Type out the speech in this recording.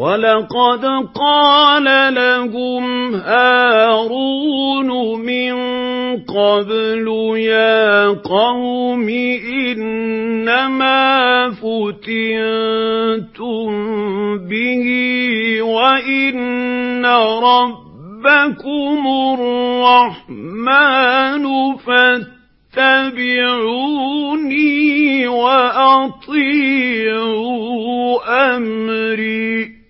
وَلَقَدْ قَالَ لَهُمْ هَارُونُ مِن قَبْلُ يَا قَوْمِ إِنَّمَا فُتِنتُم بِهِ وَإِنَّ رَبَّكُمُ الرَّحْمَنُ فَاتَّبِعُونِي وَأَطِيعُوا أَمْرِي